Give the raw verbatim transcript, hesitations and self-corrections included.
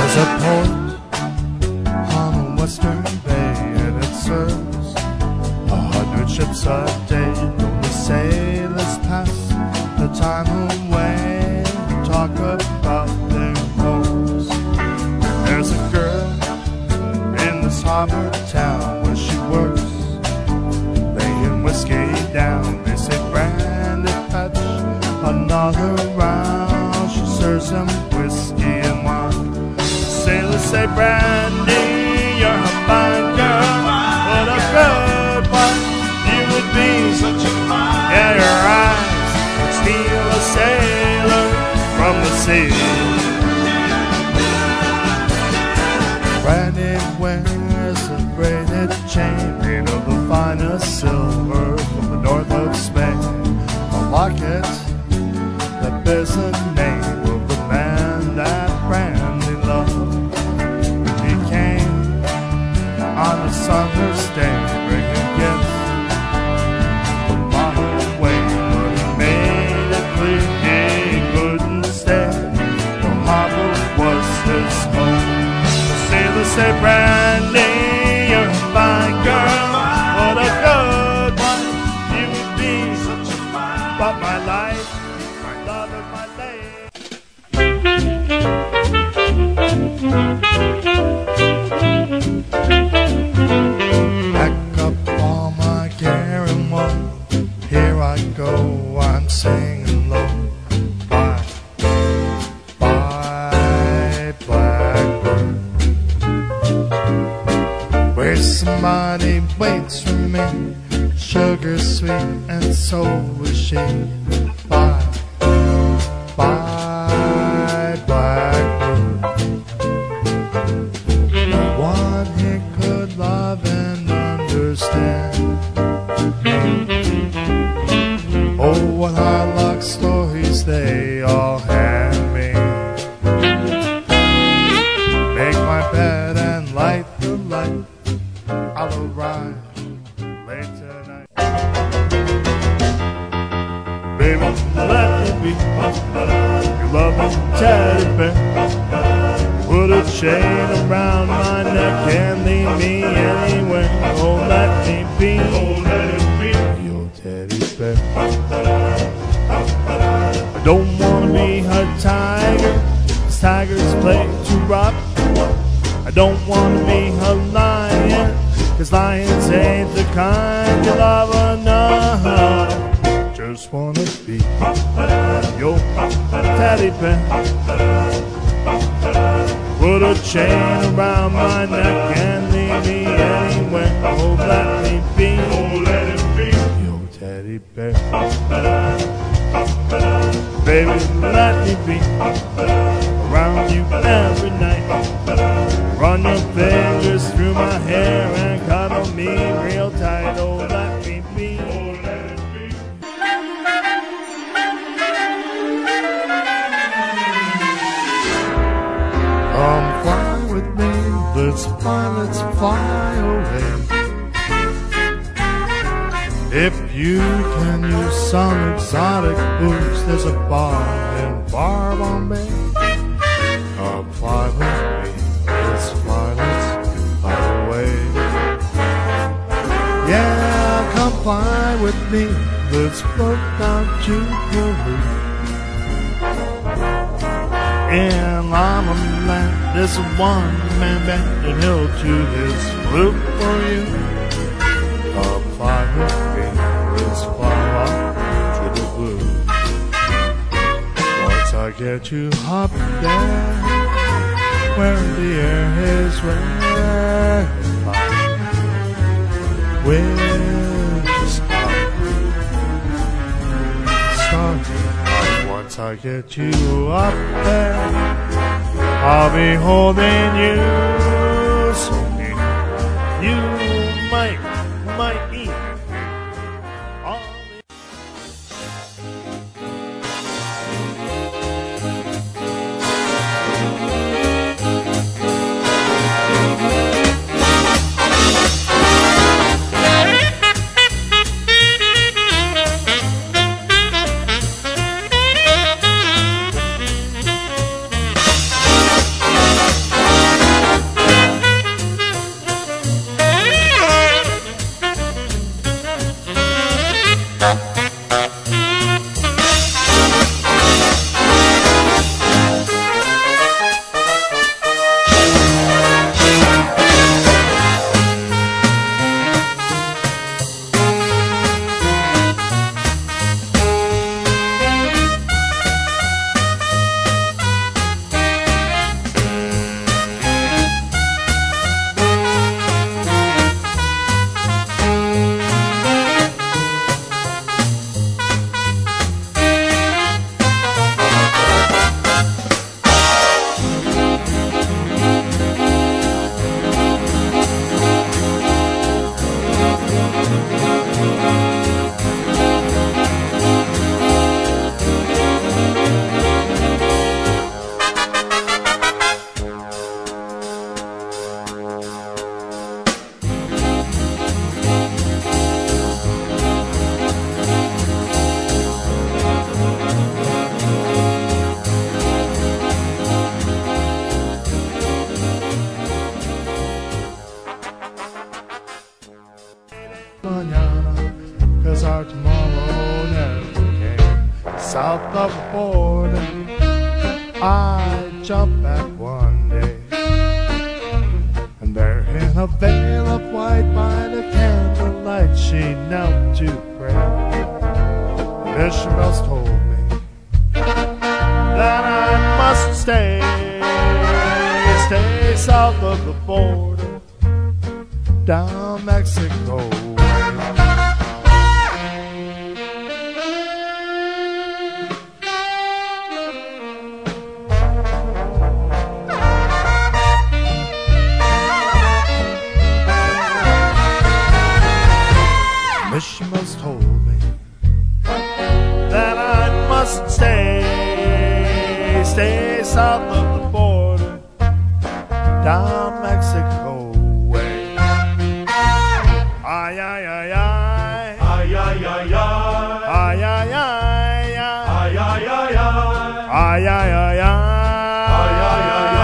There's a port on the western bay, and it serves a hundred ships a day. Though the sailors pass the time away, talk about their homes. And there's a girl in this harbor town where she works, laying whiskey down. They say, Brandy, fetch another round. She serves them whiskey and wine. Sailors say, Brandy, you're a fine girl. What a good one you would be. Such a fine. Yeah, your eyes would steal a sailor from the sea. Brandy wears a braided chain made of the finest silver from the north of Spain. A locket that bears the name of the man that Brandy loved. He came on a summer's day, bringing gifts from far away, but he made it clear he couldn't stay. The harbor was his home. The sailors say, Brandy, you're a fine girl. What a good one you would be. But my life, my love of my life. Pack up all my gear and one. Here I go, I'm singing low. Bye, bye, blackbird. Where somebody waits for me, sugar sweet and so is she. Bye, bye, blackbird. No one here could love and understand me. Oh, what hard luck stories they all hand me. Make my bed and light the light. I'll arrive late tonight. Baby, let me be your loving teddy bear. Put a chain around my neck and leave me anywhere. Oh, let me be, oh, let it be your teddy bear. I don't wanna be a tiger, 'cause tigers play too rough. I don't wanna be a lion, 'cause lions ain't the kind you love enough. Just wanna be your teddy bear. Put a chain around my neck and leave me anywhere. Oh, let me be, oh, let it be your teddy bear. Baby, let me be around you every night. Run your fingers through my hair and cuddle me real tight. Oh, let me be, oh, let it be. Come fly with me, let's fly, let's fly away. If you can use some exotic booze, there's a bar in Bourbon Bay. Come fly with me, let's fly, let's fly away. Yeah, come fly with me, let's float down to Peru. In Llama Land, there's a one-man band, and he'll toot his flute for you. Come fly with me, let's fly off to the blue. Once I get you up there, where the air is rarefied, we'll start, start. Once I get you up there, I'll be holding you so near. You might, might eat all the stay south of the border, down Mexico way. Mishma's told me that I must stay, stay south of the border, down Mexico way. Ay, ay, ay, ay. Ay, ay, ay, ay. Ay, ay, ay, ay. Ay, ay, ay, ay. Ay, ay, ay, ay. Ay, ay, ay, ay.